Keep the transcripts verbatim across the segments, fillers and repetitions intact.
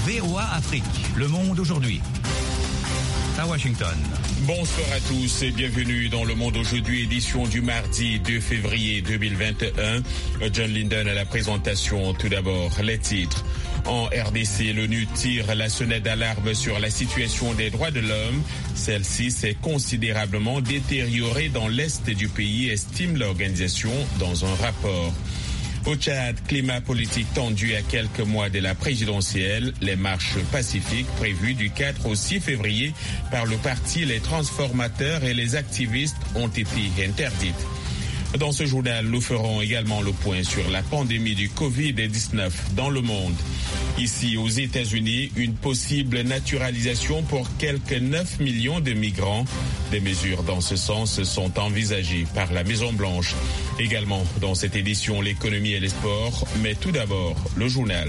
V O A Afrique, le monde aujourd'hui. À Washington. Bonsoir à tous et bienvenue dans Le Monde aujourd'hui, édition du mardi deux février deux mille vingt et un. John Linden à la présentation. Tout d'abord, les titres. En R D C, l'ONU tire la sonnette d'alarme sur la situation des droits de l'homme. Celle-ci s'est considérablement détériorée dans l'est du pays, estime l'organisation dans un rapport. Au Tchad, climat politique tendu à quelques mois de la présidentielle. Les marches pacifiques prévues du quatre au six février par le parti Les Transformateurs et les activistes ont été interdites. Dans ce journal, nous ferons également le point sur la pandémie du covid dix-neuf dans le monde. Ici, aux États-Unis, une possible naturalisation pour quelques neuf millions de migrants. Des mesures dans ce sens sont envisagées par la Maison-Blanche. Également, dans cette édition, l'économie et les sports. Mais tout d'abord, le journal.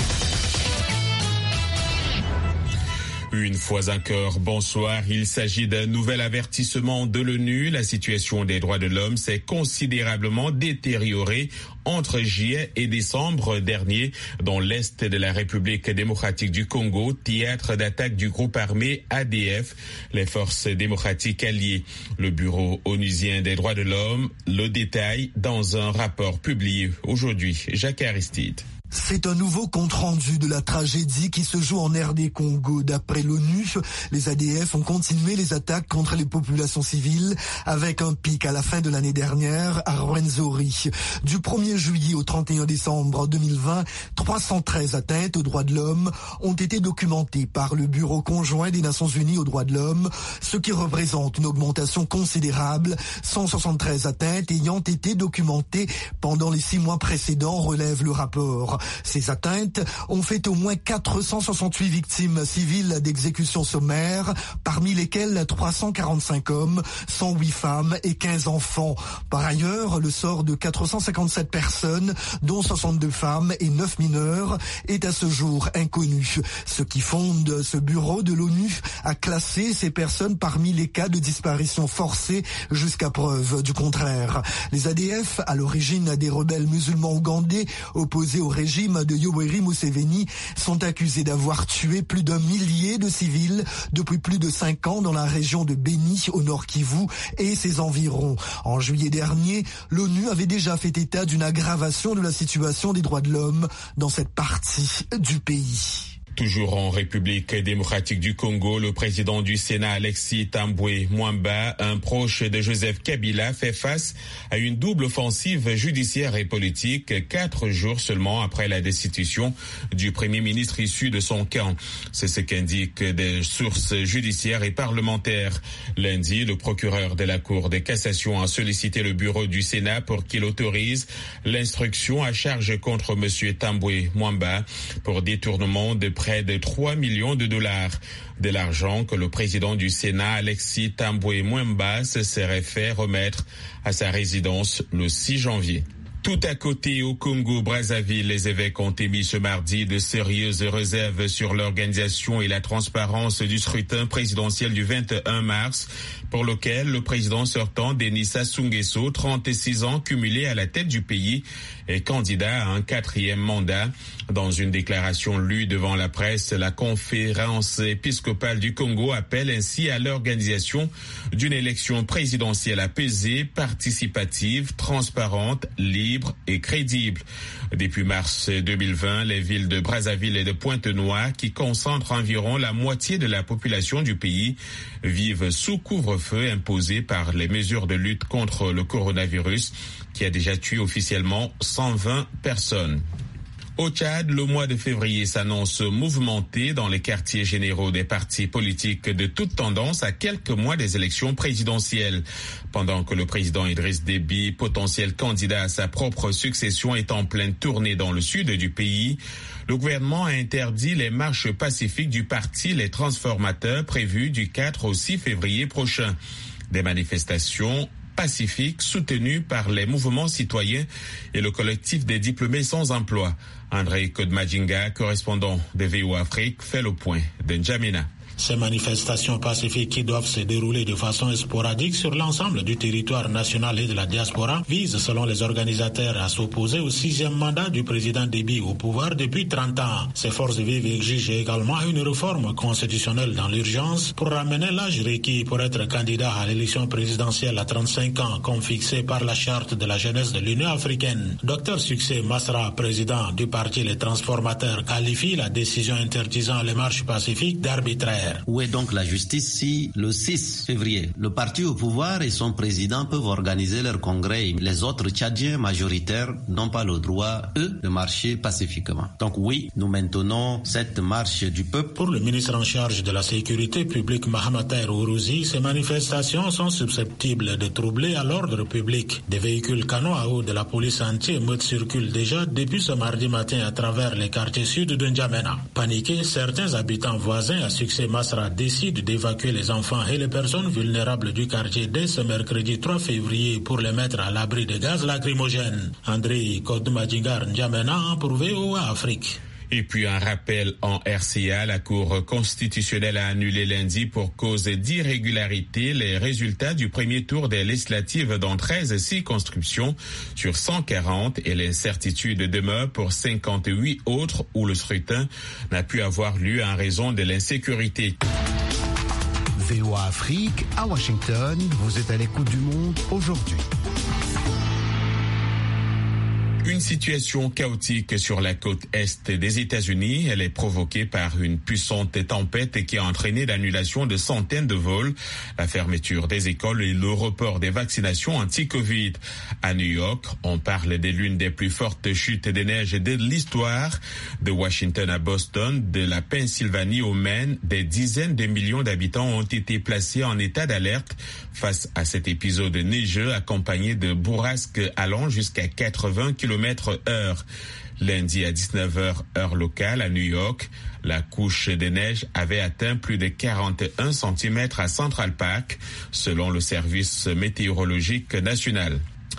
Une fois encore, bonsoir. Il s'agit d'un nouvel avertissement de l'ONU. La situation des droits de l'homme s'est considérablement détériorée entre juillet et décembre dernier dans l'est de la République démocratique du Congo, théâtre d'attaque du groupe armé A D F, les forces démocratiques alliées. Le Bureau onusien des droits de l'homme le détaille dans un rapport publié aujourd'hui. Jacques Aristide. C'est un nouveau compte-rendu de la tragédie qui se joue en R D Congo. D'après l'ONU, les A D F ont continué les attaques contre les populations civiles avec un pic à la fin de l'année dernière à Rwenzori. Du premier juillet au trente et un décembre deux mille vingt, trois cent treize atteintes aux droits de l'homme ont été documentées par le Bureau conjoint des Nations Unies aux droits de l'homme, ce qui représente une augmentation considérable, cent soixante-treize atteintes ayant été documentées pendant les six mois précédents, relève le rapport. Ces atteintes ont fait au moins quatre cent soixante-huit victimes civiles d'exécution sommaire, parmi lesquelles trois cent quarante-cinq hommes, cent huit femmes et quinze enfants. Par ailleurs, le sort de quatre cent cinquante-sept personnes, dont soixante-deux femmes et neuf mineurs, est à ce jour inconnu. Ce qui fonde ce bureau de l'ONU à classer ces personnes parmi les cas de disparition forcée jusqu'à preuve du contraire. Les A D F, à l'origine des rebelles musulmans ougandais opposés au régime de Yoweri Museveni, sont accusés d'avoir tué plus d'un millier de civils depuis plus de cinq ans dans la région de Beni, au Nord Kivu et ses environs. En juillet dernier, l'ONU avait déjà fait état d'une aggravation de la situation des droits de l'homme dans cette partie du pays. Toujours en République démocratique du Congo, le président du Sénat, Alexis Tambwe Mwamba, un proche de Joseph Kabila, fait face à une double offensive judiciaire et politique, quatre jours seulement après la destitution du premier ministre issu de son camp. C'est ce qu'indiquent des sources judiciaires et parlementaires. Lundi, le procureur de la Cour de cassation a sollicité le bureau du Sénat pour qu'il autorise l'instruction à charge contre M. Tambwe Mwamba pour détournement de près de trois millions de dollars. De l'argent que le président du Sénat, Alexis Tambwe Mwamba, se serait fait remettre à sa résidence le six janvier. Tout à côté, au Congo-Brazzaville, les évêques ont émis ce mardi de sérieuses réserves sur l'organisation et la transparence du scrutin présidentiel du vingt et un mars, pour lequel le président sortant, Denis Sassou Nguesso, trente-six ans, cumulé à la tête du pays, est candidat à un quatrième mandat. Dans une déclaration lue devant la presse, la conférence épiscopale du Congo appelle ainsi à l'organisation d'une élection présidentielle apaisée, participative, transparente, libre et crédible. Depuis mars deux mille vingt, les villes de Brazzaville et de Pointe-Noire, qui concentrent environ la moitié de la population du pays, vivent sous couvre-feu imposé par les mesures de lutte contre le coronavirus, qui a déjà tué officiellement cent vingt personnes. Au Tchad, le mois de février s'annonce mouvementé dans les quartiers généraux des partis politiques de toute tendance à quelques mois des élections présidentielles. Pendant que le président Idriss Déby, potentiel candidat à sa propre succession, est en pleine tournée dans le sud du pays, le gouvernement a interdit les marches pacifiques du parti Les Transformateurs prévues du quatre au six février prochain. Des manifestations pacifique soutenu par les mouvements citoyens et le collectif des diplômés sans emploi. André Kodmajinga, correspondant de V O A Afrique, fait le point de N'Djamena. Ces manifestations pacifiques qui doivent se dérouler de façon sporadique sur l'ensemble du territoire national et de la diaspora visent, selon les organisateurs, à s'opposer au sixième mandat du président Déby au pouvoir depuis trente ans. Ces forces vives exigent également une réforme constitutionnelle dans l'urgence pour ramener l'âge requis pour être candidat à l'élection présidentielle à trente-cinq ans, comme fixé par la charte de la jeunesse de l'Union africaine. Docteur Succès Masra, président du parti Les Transformateurs, qualifie la décision interdisant les marches pacifiques d'arbitraire. Où est donc la justice si le six février, le parti au pouvoir et son président peuvent organiser leur congrès? Les autres Tchadiens majoritaires n'ont pas le droit, eux, de marcher pacifiquement. Donc oui, nous maintenons cette marche du peuple. Pour le ministre en charge de la sécurité publique Mahamat Ourouzi, ces manifestations sont susceptibles de troubler à l'ordre public. Des véhicules canons à eau de la police anti-émeute circulent déjà depuis ce mardi matin à travers les quartiers sud de N'Djamena. Paniqués, certains habitants voisins à Succès Masra décident d'évacuer les enfants et les personnes vulnérables du quartier dès ce mercredi trois février pour les mettre à l'abri des gaz lacrymogènes. André Kodmadjingar N'Djamena pour V O A Afrique. Et puis un rappel en R C A, la Cour constitutionnelle a annulé lundi pour cause d'irrégularité les résultats du premier tour des législatives dans treize circonscriptions sur cent quarante et l'incertitude demeure pour cinquante-huit autres où le scrutin n'a pu avoir lieu en raison de l'insécurité. V O A Afrique, à Washington, vous êtes à l'écoute du monde aujourd'hui. Une situation chaotique sur la côte est des États-Unis. Elle est provoquée par une puissante tempête qui a entraîné l'annulation de centaines de vols, la fermeture des écoles et le report des vaccinations anti-Covid. À New York, on parle de l'une des plus fortes chutes de neige de l'histoire. De Washington à Boston, de la Pennsylvanie au Maine, des dizaines de millions d'habitants ont été placés en état d'alerte face à cet épisode neigeux accompagné de bourrasques allant jusqu'à quatre-vingts kilomètres heure. Lundi à dix-neuf heures, heure locale à New York, la couche de neige avait atteint plus de quarante et un centimètres à Central Park, selon le service météorologique national.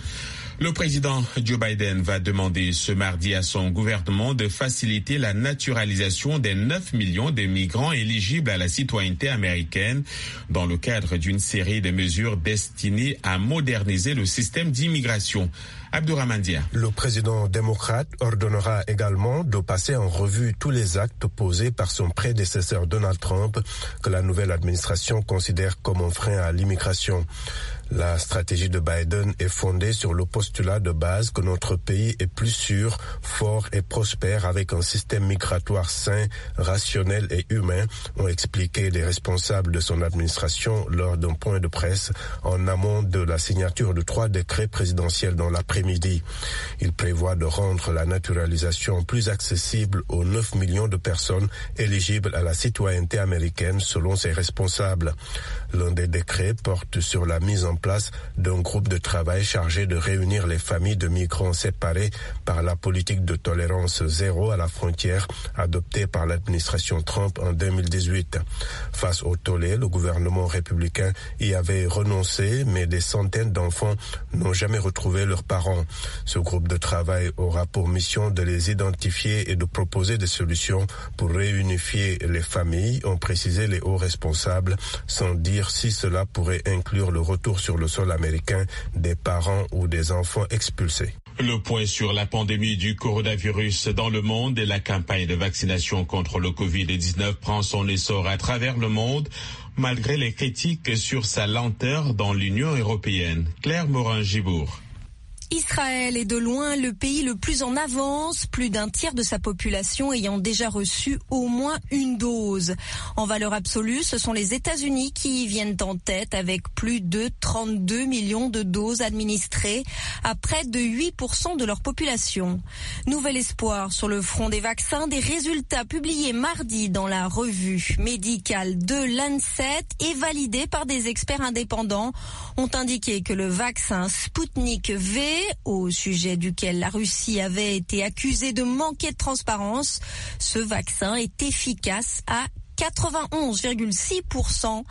Le président Joe Biden va demander ce mardi à son gouvernement de faciliter la naturalisation des neuf millions de migrants éligibles à la citoyenneté américaine dans le cadre d'une série de mesures destinées à moderniser le système d'immigration. Abdourahmane Dia. Le président démocrate ordonnera également de passer en revue tous les actes posés par son prédécesseur Donald Trump que la nouvelle administration considère comme un frein à l'immigration. La stratégie de Biden est fondée sur le postulat de base que notre pays est plus sûr, fort et prospère avec un système migratoire sain, rationnel et humain, ont expliqué les responsables de son administration lors d'un point de presse en amont de la signature de trois décrets présidentiels dans l'après-midi. Il prévoit de rendre la naturalisation plus accessible aux neuf millions de personnes éligibles à la citoyenneté américaine selon ses responsables. L'un des décrets porte sur la mise en place d'un groupe de travail chargé de réunir les familles de migrants séparés par la politique de tolérance zéro à la frontière adoptée par l'administration Trump en deux mille dix-huit. Face au tollé, le gouvernement républicain y avait renoncé, mais des centaines d'enfants n'ont jamais retrouvé leurs parents. Ce groupe de travail aura pour mission de les identifier et de proposer des solutions pour réunifier les familles, ont précisé les hauts responsables, sans dire si cela pourrait inclure le retour sur le sol américain des parents ou des enfants expulsés. Le point sur la pandémie du coronavirus dans le monde et la campagne de vaccination contre le covid dix-neuf prend son essor à travers le monde, malgré les critiques sur sa lenteur dans l'Union européenne. Claire Morin-Gibourg. Israël est de loin le pays le plus en avance, plus d'un tiers de sa population ayant déjà reçu au moins une dose. En valeur absolue, ce sont les États-Unis qui viennent en tête avec plus de trente-deux millions de doses administrées à près de huit pour cent de leur population. Nouvel espoir sur le front des vaccins, des résultats publiés mardi dans la revue médicale de Lancet et validés par des experts indépendants ont indiqué que le vaccin Sputnik V, au sujet duquel la Russie avait été accusée de manquer de transparence, ce vaccin est efficace à quatre-vingt-onze virgule six pour cent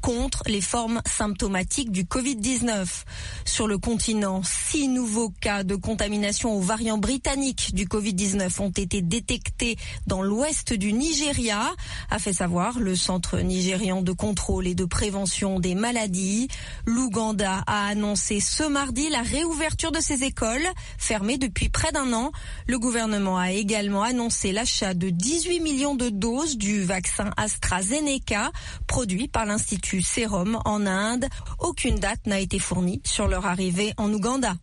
contre les formes symptomatiques du covid dix-neuf. Sur le continent, six nouveaux cas de contamination au variant britannique du covid dix-neuf ont été détectés dans l'ouest du Nigeria, a fait savoir le Centre nigérian de contrôle et de prévention des maladies. L'Ouganda a annoncé ce mardi la réouverture de ses écoles, fermées depuis près d'un an. Le gouvernement a également annoncé l'achat de dix-huit millions de doses du vaccin AstraZeneca, produit par l'Institut Serum en Inde. Aucune date n'a été fournie sur leur arrivée en Ouganda.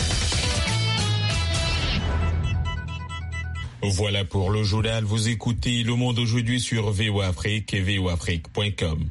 Voilà pour le journal. Vous écoutez Le Monde aujourd'hui sur V O A Afrique et v o afrique point com.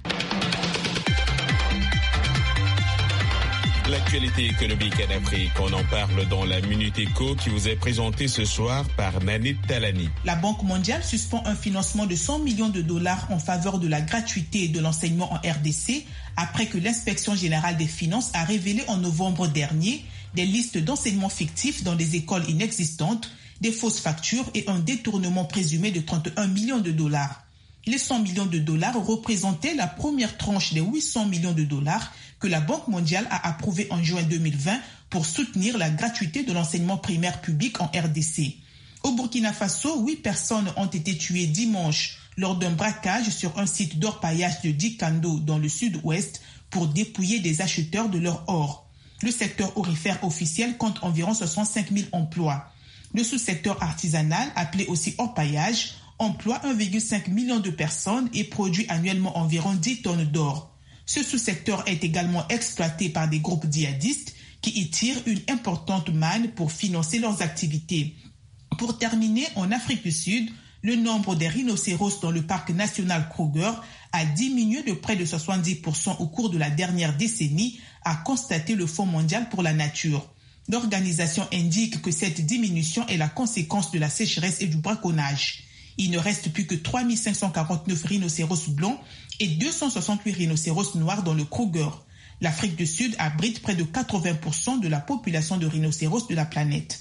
L'actualité économique en Afrique, on en parle dans la Minute Éco qui vous est présentée ce soir par Nanit Talani. La Banque mondiale suspend un financement de cent millions de dollars en faveur de la gratuité de l'enseignement en R D C après que l'Inspection générale des finances a révélé en novembre dernier des listes d'enseignements fictifs dans des écoles inexistantes, des fausses factures et un détournement présumé de trente et un millions de dollars. Les cent millions de dollars représentaient la première tranche des huit cents millions de dollars que la Banque mondiale a approuvé en juin deux mille vingt pour soutenir la gratuité de l'enseignement primaire public en R D C. Au Burkina Faso, huit personnes ont été tuées dimanche lors d'un braquage sur un site d'orpaillage de Dikando dans le sud-ouest pour dépouiller des acheteurs de leur or. Le secteur aurifère officiel compte environ soixante-cinq mille emplois. Le sous-secteur artisanal, appelé aussi orpaillage, emploie un virgule cinq million de personnes et produit annuellement environ dix tonnes d'or. Ce sous-secteur est également exploité par des groupes djihadistes qui y tirent une importante manne pour financer leurs activités. Pour terminer, en Afrique du Sud, le nombre des rhinocéros dans le parc national Kruger a diminué de près de soixante-dix pour cent au cours de la dernière décennie, a constaté le Fonds mondial pour la nature. L'organisation indique que cette diminution est la conséquence de la sécheresse et du braconnage. Il ne reste plus que trois mille cinq cent quarante-neuf rhinocéros blancs et deux cent soixante-huit rhinocéros noirs dans le Kruger. L'Afrique du Sud abrite près de quatre-vingts pour cent de la population de rhinocéros de la planète.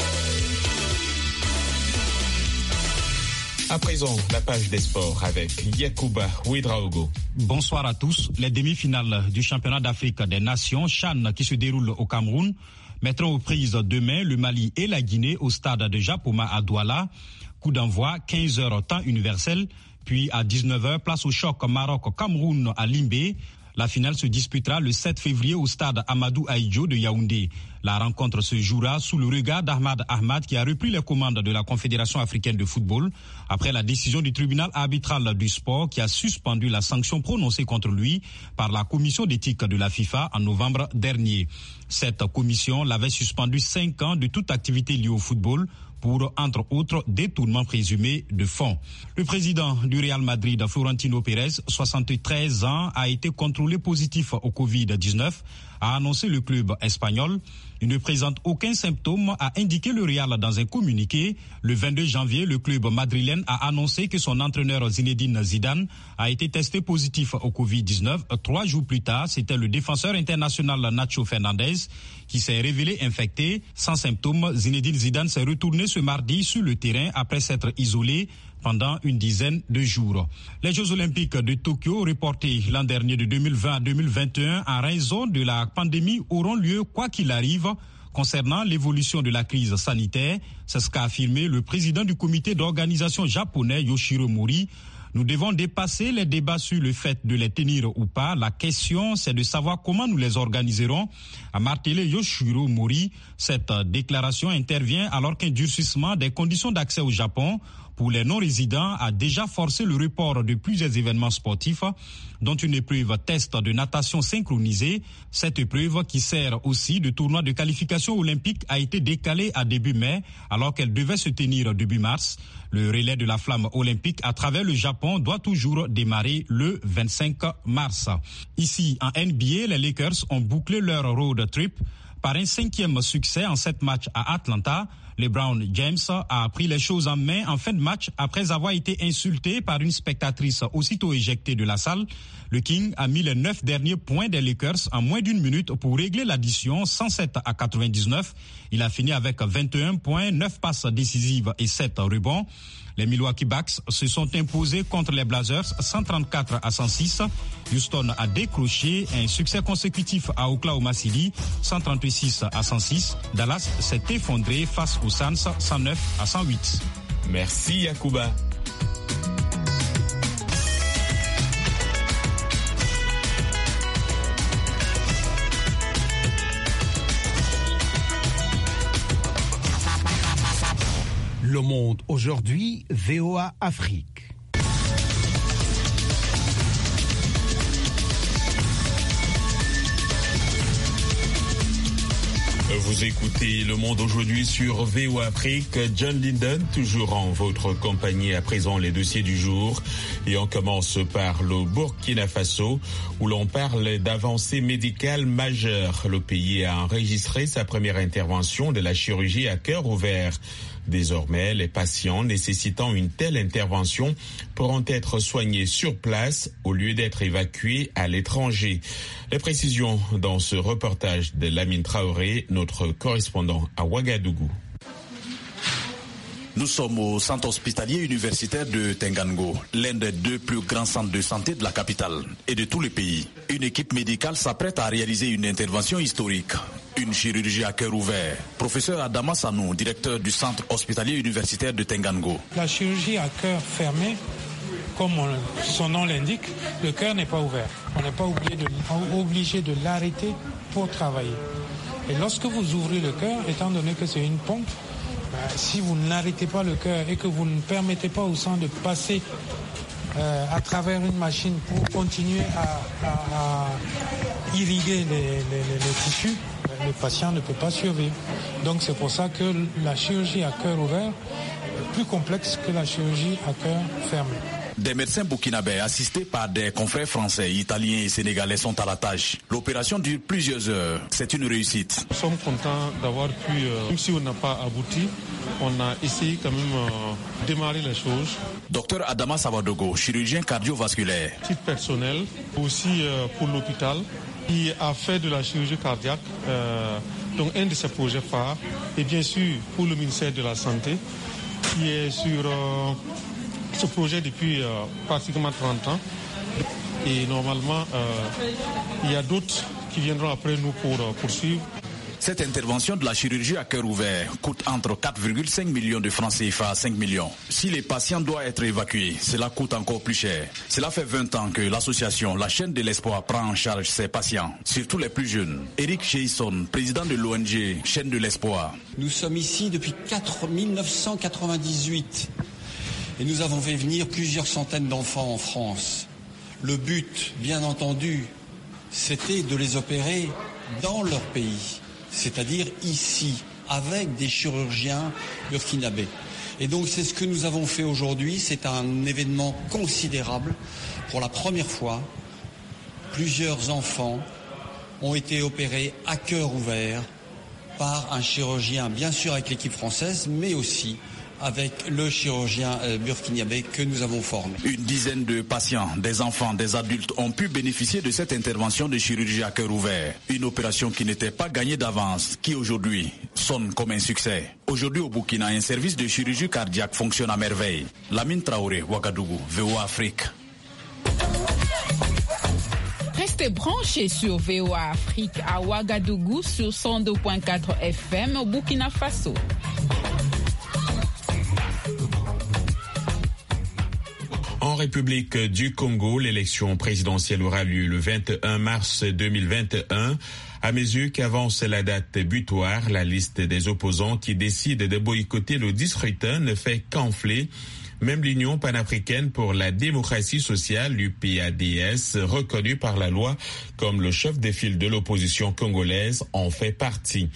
À présent, la page des sports avec Yacouba Ouedraogo. Bonsoir à tous. Les demi-finales du championnat d'Afrique des Nations, CHAN, qui se déroule au Cameroun, mettront aux prises demain le Mali et la Guinée au stade de Japoma à Douala. Coup d'envoi, quinze heures temps universel, puis à dix-neuf heures, place au choc Maroc-Cameroun à Limbé. La finale se disputera le sept février au stade Amadou Ahidjo de Yaoundé. La rencontre se jouera sous le regard d'Ahmad Ahmad qui a repris les commandes de la Confédération africaine de football après la décision du tribunal arbitral du sport qui a suspendu la sanction prononcée contre lui par la commission d'éthique de la FIFA en novembre dernier. Cette commission l'avait suspendu cinq ans de toute activité liée au football pour, entre autres, détournement présumé de fonds. Le président du Real Madrid, Florentino Pérez, soixante-treize ans, a été contrôlé positif au covid dix-neuf, a annoncé le club espagnol. Il ne présente aucun symptôme, a indiqué le Real dans un communiqué. Le vingt-deux janvier, le club madrilène a annoncé que son entraîneur Zinedine Zidane a été testé positif au covid dix-neuf. Trois jours plus tard, c'était le défenseur international Nacho Fernandez qui s'est révélé infecté. Sans symptômes, Zinedine Zidane s'est retourné ce mardi sur le terrain après s'être isolé pendant une dizaine de jours. Les Jeux Olympiques de Tokyo, reportés l'an dernier de deux mille vingt à deux mille vingt et un en raison de la pandémie, auront lieu quoi qu'il arrive. Concernant l'évolution de la crise sanitaire, c'est ce qu'a affirmé le président du comité d'organisation japonais Yoshiro Mori. Nous devons dépasser les débats sur le fait de les tenir ou pas. La question, c'est de savoir comment nous les organiserons. A martelé Yoshiro Mori, cette déclaration intervient alors qu'un durcissement des conditions d'accès au Japon pour les non-résidents a déjà forcé le report de plusieurs événements sportifs, dont une épreuve test de natation synchronisée. Cette épreuve, qui sert aussi de tournoi de qualification olympique, a été décalée à début mai, alors qu'elle devait se tenir début mars. Le relais de la flamme olympique à travers le Japon doit toujours démarrer le vingt-cinq mars. Ici, en N B A, les Lakers ont bouclé leur road trip par un cinquième succès en sept matchs à Atlanta. LeBron James a pris les choses en main en fin de match après avoir été insulté par une spectatrice aussitôt éjectée de la salle. Le King a mis les neuf derniers points des Lakers en moins d'une minute pour régler l'addition cent sept à quatre-vingt-dix-neuf. Il a fini avec vingt et un points, neuf passes décisives et sept rebonds. Les Milwaukee Bucks se sont imposés contre les Blazers cent trente-quatre à cent six. Houston a décroché un succès consécutif à Oklahoma City cent trente-six à cent six. Dallas s'est effondré face aux Suns cent neuf à cent huit. Merci Yacouba. Le Monde aujourd'hui, V O A Afrique. Vous écoutez Le Monde aujourd'hui sur V O A Afrique. John Linden, toujours en votre compagnie. À présent, les dossiers du jour. Et on commence par le Burkina Faso, où l'on parle d'avancées médicales majeures. Le pays a enregistré sa première intervention de la chirurgie à cœur ouvert. Désormais, les patients nécessitant une telle intervention pourront être soignés sur place au lieu d'être évacués à l'étranger. Les précisions dans ce reportage de Lamine Traoré, notre correspondant à Ouagadougou. Nous sommes au centre hospitalier universitaire de Tengango, l'un des deux plus grands centres de santé de la capitale et de tout le pays. Une équipe médicale s'apprête à réaliser une intervention historique, une chirurgie à cœur ouvert. Professeur Adama Sanou, directeur du centre hospitalier universitaire de Tengango. La chirurgie à cœur fermé, comme son nom l'indique, le cœur n'est pas ouvert. On n'est pas obligé de, obligé de l'arrêter pour travailler. Et lorsque vous ouvrez le cœur, étant donné que c'est une pompe, si vous n'arrêtez pas le cœur et que vous ne permettez pas au sang de passer euh, à travers une machine pour continuer à, à, à irriguer les, les, les, les tissus, le patient ne peut pas survivre. Donc c'est pour ça que la chirurgie à cœur ouvert est plus complexe que la chirurgie à cœur fermé. Des médecins burkinabés assistés par des confrères français, italiens et sénégalais sont à la tâche. L'opération dure plusieurs heures. C'est une réussite. Nous sommes contents d'avoir pu, euh, même si on n'a pas abouti, on a essayé quand même euh, démarrer les choses. Docteur Adama Savadogo, chirurgien cardiovasculaire. Titre personnel, aussi euh, pour l'hôpital, qui a fait de la chirurgie cardiaque, euh, donc un de ses projets phares, et bien sûr pour le ministère de la Santé, qui est sur... Euh, ce projet depuis euh, pratiquement trente ans et normalement euh, il y a d'autres qui viendront après nous pour euh, poursuivre. Cette intervention de la chirurgie à cœur ouvert coûte entre quatre virgule cinq millions de francs C F A à cinq millions. Si les patients doivent être évacués, cela coûte encore plus cher. Cela fait vingt ans que l'association La Chaîne de l'Espoir prend en charge ses patients, surtout les plus jeunes. Eric Cheisson, président de l'O N G Chaîne de l'Espoir. Nous sommes ici depuis mille neuf cent quatre-vingt-dix-huit. Et nous avons fait venir plusieurs centaines d'enfants en France. Le but, bien entendu, c'était de les opérer dans leur pays, c'est-à-dire ici, avec des chirurgiens burkinabés. Et donc c'est ce que nous avons fait aujourd'hui. C'est un événement considérable. Pour la première fois, plusieurs enfants ont été opérés à cœur ouvert par un chirurgien, bien sûr avec l'équipe française, mais aussi avec le chirurgien burkinabé que nous avons formé. Une dizaine de patients, des enfants, des adultes ont pu bénéficier de cette intervention de chirurgie à cœur ouvert. Une opération qui n'était pas gagnée d'avance, qui aujourd'hui sonne comme un succès. Aujourd'hui au Burkina, un service de chirurgie cardiaque fonctionne à merveille. Lamine Traoré, Ouagadougou, V O A Afrique. Restez branchés sur V O A Afrique à Ouagadougou sur cent deux virgule quatre F M au Burkina Faso. En République du Congo, l'élection présidentielle aura lieu le vingt et un mars deux mille vingt et un. À mesure qu'avance la date butoir, la liste des opposants qui décident de boycotter le scrutin ne fait qu'enfler. Même l'Union panafricaine pour la démocratie sociale, l'U P A D S, reconnue par la loi comme le chef de file de l'opposition congolaise, en fait partie.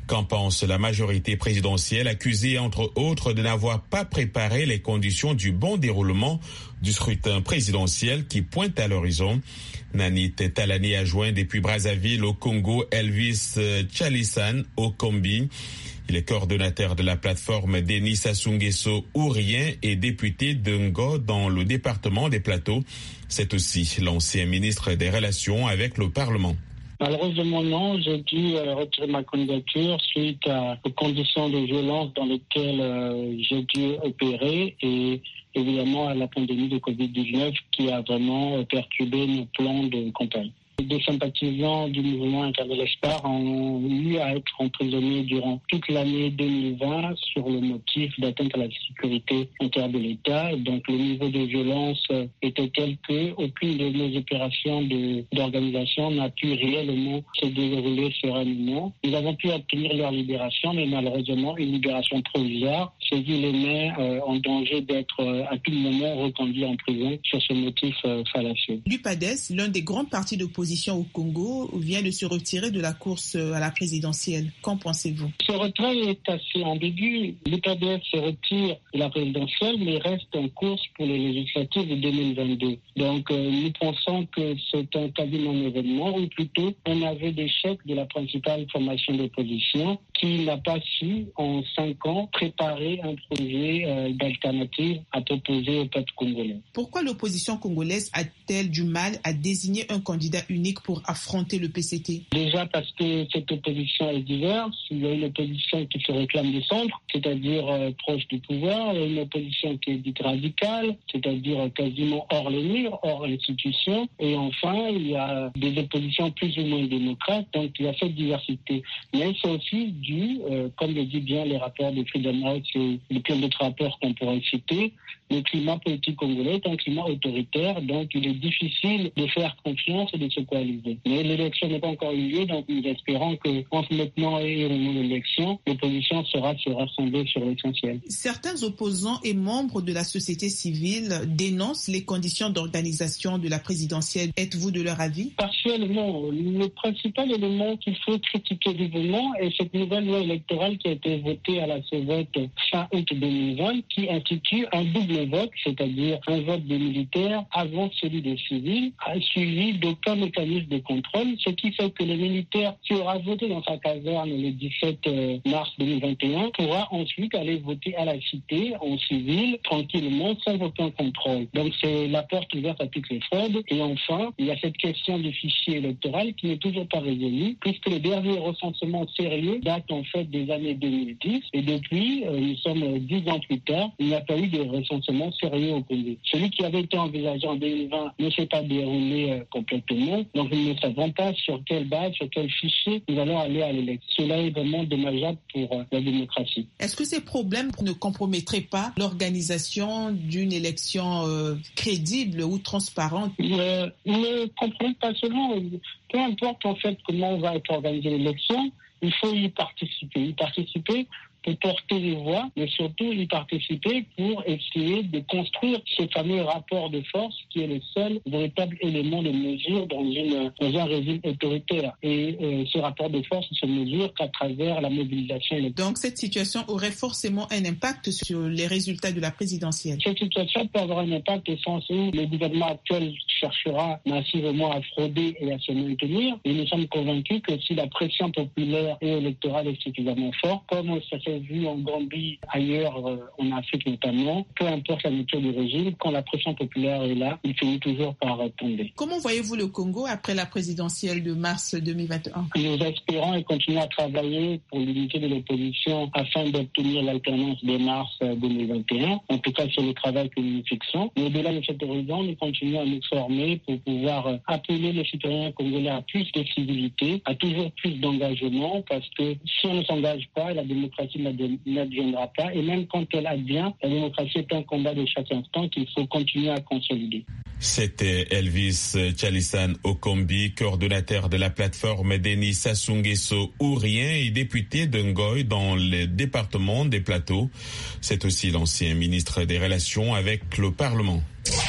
Qu'en pense la majorité présidentielle, accusée entre autres de n'avoir pas préparé les conditions du bon déroulement du scrutin présidentiel qui pointe à l'horizon? Nanit Talani a joint depuis Brazzaville au Congo Elvis Tchalissan Okombi. Il est coordonnateur de la plateforme Denis Sassou Nguesso Ourien et député de Ngo dans le département des Plateaux. C'est aussi l'ancien ministre des Relations avec le Parlement. Malheureusement non, j'ai dû euh, retirer ma candidature suite à, aux conditions de violence dans lesquelles euh, j'ai dû opérer et évidemment à la pandémie de covid dix-neuf qui a vraiment euh, perturbé nos plans de campagne. Des sympathisants du mouvement Éternel Espoir ont eu à être emprisonnés durant toute l'année deux mille vingt sur le motif d'atteinte à la sécurité intérieure de l'État. Donc le niveau de violence était tel qu'aucune de nos opérations de, d'organisation n'a pu réellement se dérouler sereinement. Nous avons pu obtenir leur libération, mais malheureusement une libération provisoire, ce qui les met euh, en danger d'être euh, à tout moment reconduits en prison sur ce motif euh, fallacieux. L'U P A D E S, l'un des grands partis d'opposition au Congo, vient de se retirer de la course à la présidentielle. Qu'en pensez-vous? Ce retrait est assez ambigu. L'U P A D E S se retire de la présidentielle, mais reste en course pour les législatives de deux mille vingt-deux. Donc euh, nous pensons que c'est un quasiment un événement, ou plutôt un aveu d'échec de la principale formation d'opposition qui n'a pas su, en cinq ans, préparer un projet euh, d'alternative à proposer au peuple congolais. Pourquoi l'opposition congolaise a-t-elle du mal à désigner un candidat unique pour affronter le P C T? Déjà parce que cette opposition est diverse. Il y a une opposition qui se réclame du centre, c'est-à-dire euh, proche du pouvoir. Il y a une opposition qui est dite radicale, c'est-à-dire euh, quasiment hors les murs, hors l'institution. Et enfin, il y a des oppositions plus ou moins démocrates. Donc il y a cette diversité. Mais c'est aussi dû, euh, comme le dit bien les rapports de Freedom House et plein d'autres rapports qu'on pourrait citer, le climat politique congolais est un climat autoritaire, donc il est difficile de faire confiance et de se coaliser. Mais l'élection n'est pas encore eu lieu, donc nous espérons qu'entre maintenant et au moment de l'élection, l'opposition sera se rassembler sur l'essentiel. Certains opposants et membres de la société civile dénoncent les conditions d'organisation de la présidentielle. Êtes-vous de leur avis? Partiellement. Le principal élément qu'il faut critiquer vivement est cette nouvelle loi électorale qui a été votée à la vote fin août deux mille vingt, qui institue un double vote, c'est-à-dire un vote des militaires avant celui des civils, suivi d'aucun mécanisme de contrôle, ce qui fait que le militaire qui aura voté dans sa caserne le dix-sept mars deux mille vingt et un pourra ensuite aller voter à la cité en civil, tranquillement, sans aucun contrôle. Donc c'est la porte ouverte à toutes les fraudes. Et enfin, il y a cette question du fichier électoral qui n'est toujours pas résolue, puisque le dernier recensement sérieux date en fait des années deux mille dix, et depuis, euh, nous sommes dix ans plus tard, il n'y a pas eu de recensement sérieux au Congo. Celui qui avait été envisagé en deux mille vingt ne s'est pas déroulé euh, complètement, donc nous ne savons pas sur quelle base, sur quel fichier nous allons aller à l'élection. Cela est vraiment dommageable pour euh, la démocratie. Est-ce que ces problèmes ne compromettraient pas l'organisation d'une élection euh, crédible ou transparente? euh, Ne compromettent pas seulement, peu importe en fait comment va être organisée l'élection, il faut y participer. Y participer pour porter les voix, mais surtout y participer pour essayer de construire ce fameux rapport de force qui est le seul véritable élément de mesure dans, une, dans un régime autoritaire. Et euh, ce rapport de force se mesure qu'à travers la mobilisation électorale. Donc cette situation aurait forcément un impact sur les résultats de la présidentielle. Cette situation peut avoir un impact au sens où le gouvernement actuel cherchera massivement à frauder et à se maintenir. Et nous sommes convaincus que si la pression populaire et électorale est suffisamment forte, comme ça s'est vu en Gambie, ailleurs, euh, en Afrique notamment, peu importe la nature du régime, quand la pression populaire est là, il finit toujours par euh, tomber. Comment voyez-vous le Congo après la présidentielle de mars deux mille vingt et un? Nous espérons et continuons à travailler pour l'unité de l'opposition afin d'obtenir l'alternance dès mars deux mille vingt et un. En tout cas, c'est le travail que nous fixons. Mais au-delà de cet horizon, nous continuons à nous former pour pouvoir euh, appeler les citoyens congolais à plus de civilité, à toujours plus d'engagement, parce que si on ne s'engage pas, la démocratie n'adviendra pas. Et même quand elle advient, la démocratie est un combat de chaque instant qu'il faut continuer à consolider. C'était Elvis Tchalissan Okombi, coordonnateur de la plateforme Denis Sassou Nguesso Ourien et député de Ngoy dans le département des Plateaux. C'est aussi l'ancien ministre des Relations avec le Parlement.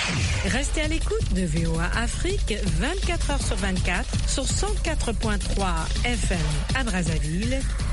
Restez à l'écoute de V O A Afrique vingt-quatre heures sur vingt-quatre sur cent quatre point trois F M à Brazzaville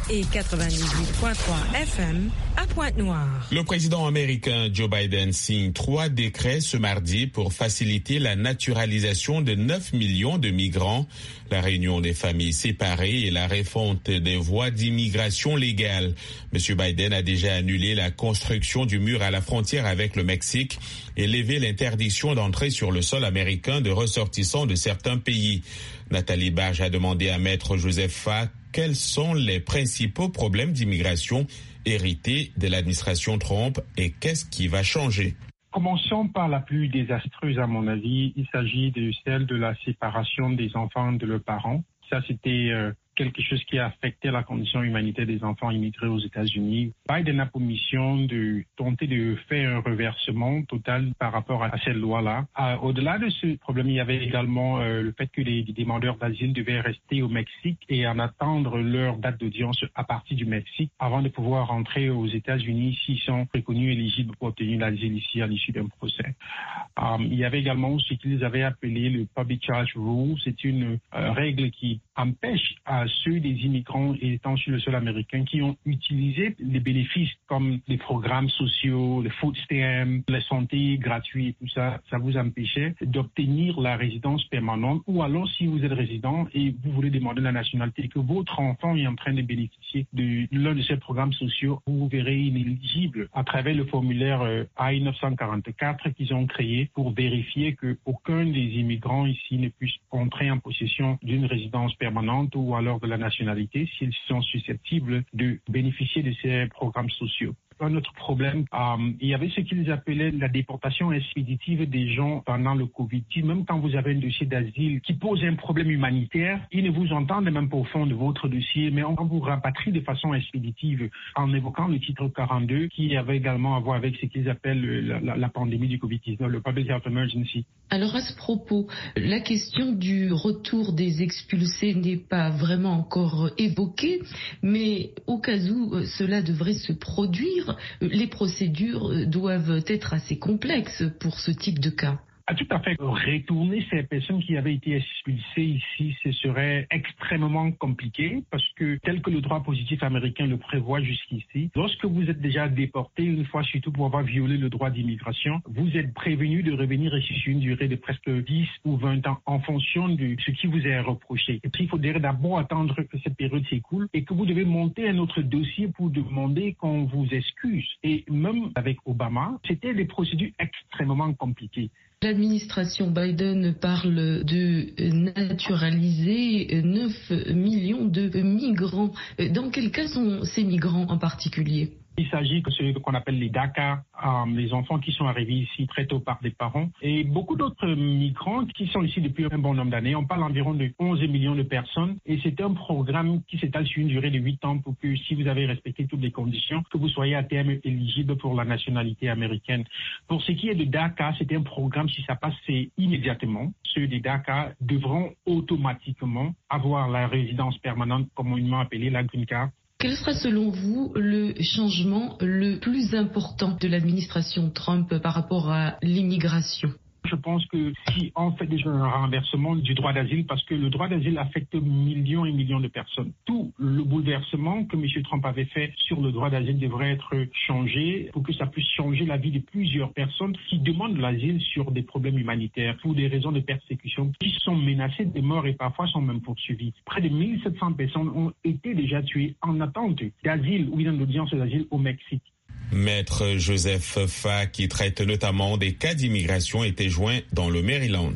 et quatre-vingt-dix-huit virgule trois F M à Pointe-Noire. Le président américain Joe Biden signe trois décrets ce mardi pour faciliter la naturalisation de neuf millions de migrants, la réunion des familles séparées et la refonte des voies d'immigration légale. Monsieur Biden a déjà annulé la construction du mur à la frontière avec le Mexique et levé l'interdiction d'entrer sur le sol américain de ressortissants de certains pays. Nathalie Barge a demandé à Maître Joseph Faye quels sont les principaux problèmes d'immigration hérités de l'administration Trump et qu'est-ce qui va changer. Commençons par la plus désastreuse à mon avis. Il s'agit de celle de la séparation des enfants de leurs parents. Ça, c'était euh, quelque chose qui a affecté la condition humanitaire des enfants immigrés aux États-Unis. Biden a pour mission de tenter de faire un reversement total par rapport à cette loi-là. Euh, au-delà de ce problème, il y avait également euh, le fait que les demandeurs d'asile devaient rester au Mexique et en attendre leur date d'audience à partir du Mexique avant de pouvoir rentrer aux États-Unis s'ils sont reconnus éligibles pour obtenir l'asile ici à l'issue d'un procès. Euh, il y avait également ce qu'ils avaient appelé le Public Charge Rule. C'est une euh, règle qui empêche à ceux des immigrants étant sur le sol américain qui ont utilisé les bénéfices comme les programmes sociaux, les food stamps, la santé gratuite et tout ça, ça vous empêchait d'obtenir la résidence permanente. Ou alors, si vous êtes résident et vous voulez demander la nationalité et que votre enfant est en train de bénéficier de l'un de ces programmes sociaux, vous vous verrez inéligible à travers le formulaire euh, A I neuf cent quarante-quatre qu'ils ont créé pour vérifier qu'aucun des immigrants ici ne puisse entrer en possession d'une résidence permanente ou alors de la nationalité s'ils sont susceptibles de bénéficier de ces programmes sociaux. Un autre problème, euh, il y avait ce qu'ils appelaient la déportation expéditive des gens pendant le Covid. Même quand vous avez un dossier d'asile qui pose un problème humanitaire, ils ne vous entendent même pas au fond de votre dossier, mais on vous rapatrie de façon expéditive en évoquant le titre quarante-deux qui avait également à voir avec ce qu'ils appellent la, la, la pandémie du Covid dix-neuf, le Public Health Emergency. Alors à ce propos, la question du retour des expulsés n'est pas vraiment encore évoquée, mais au cas où cela devrait se produire, les procédures doivent être assez complexes pour ce type de cas. Ah, tout à fait. Retourner ces personnes qui avaient été expulsées ici, ce serait extrêmement compliqué parce que tel que le droit positif américain le prévoit jusqu'ici, lorsque vous êtes déjà déporté, une fois surtout pour avoir violé le droit d'immigration, vous êtes prévenu de revenir ici sur une durée de presque dix ou vingt ans en fonction de ce qui vous est reproché. Et puis, il faudrait d'abord attendre que cette période s'écoule et que vous devez monter un autre dossier pour demander qu'on vous excuse. Et même avec Obama, c'était des procédures extrêmement compliquées. L'administration Biden parle de naturaliser neuf millions de migrants. Dans quel cas sont ces migrants en particulier ? Il s'agit de ce qu'on appelle les DACA, euh, les enfants qui sont arrivés ici très tôt par des parents, et beaucoup d'autres migrants qui sont ici depuis un bon nombre d'années. On parle environ de onze millions de personnes, et c'est un programme qui s'étale sur une durée de huit ans pour que, si vous avez respecté toutes les conditions, que vous soyez à terme éligible pour la nationalité américaine. Pour ce qui est de DACA, c'est un programme, si ça passe, c'est immédiatement. Ceux des DACA devront automatiquement avoir la résidence permanente, communément appelée la Green Card. Quel sera selon vous le changement le plus important de l'administration Trump par rapport à l'immigration ? Je pense que si on fait déjà un renversement du droit d'asile, parce que le droit d'asile affecte millions et millions de personnes, tout le bouleversement que M. Trump avait fait sur le droit d'asile devrait être changé pour que ça puisse changer la vie de plusieurs personnes qui demandent l'asile sur des problèmes humanitaires pour des raisons de persécution, qui sont menacées de mort et parfois sont même poursuivies. Près de mille sept cents personnes ont été déjà tuées en attente d'asile ou d'une audience d'asile au Mexique. Maître Joseph Faye, qui traite notamment des cas d'immigration, était joint dans le Maryland.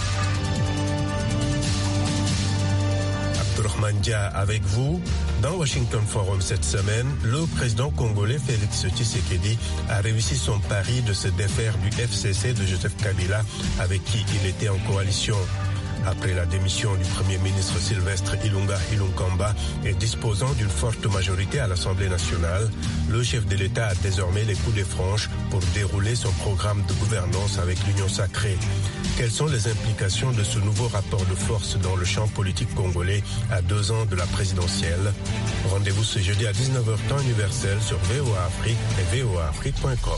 Abdourahmane Dia avec vous. Dans Washington Forum cette semaine, le président congolais Félix Tshisekedi a réussi son pari de se défaire du F C C de Joseph Kabila, avec qui il était en coalition. Après la démission du Premier ministre Sylvestre Ilunga Ilunkamba et disposant d'une forte majorité à l'Assemblée nationale, le chef de l'État a désormais les coups de franche pour dérouler son programme de gouvernance avec l'Union sacrée. Quelles sont les implications de ce nouveau rapport de force dans le champ politique congolais à deux ans de la présidentielle? Rendez-vous ce jeudi à dix-neuf heures temps universel sur V O A Afrique et V O A Afrique point com.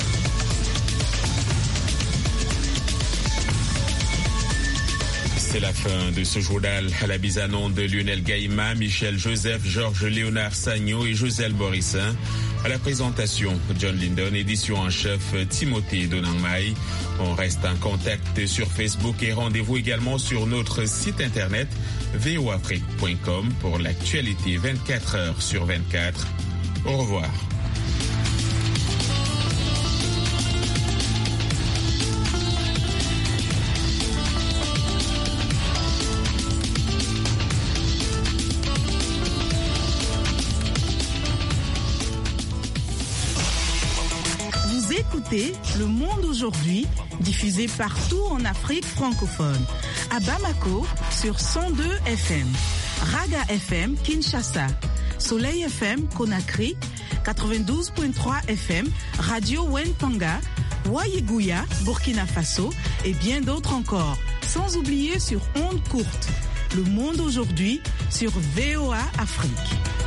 C'est la fin de ce journal à la mise en onde de Lionel Gaïma, Michel Joseph, Georges Léonard Sagno et Joselle Borissin. À la présentation, John Lindon, édition en chef Timothée Donangmai. On reste en contact sur Facebook et rendez-vous également sur notre site internet v o afrique point com pour l'actualité vingt-quatre heures sur vingt-quatre. Au revoir. Le Monde aujourd'hui, diffusé partout en Afrique francophone. À Bamako, sur cent deux F M. Raga F M, Kinshasa. Soleil F M, Conakry. quatre-vingt-douze virgule trois F M. Radio Wentanga. Wayeguya, Burkina Faso. Et bien d'autres encore. Sans oublier sur ondes courtes. Le Monde aujourd'hui, sur V O A Afrique.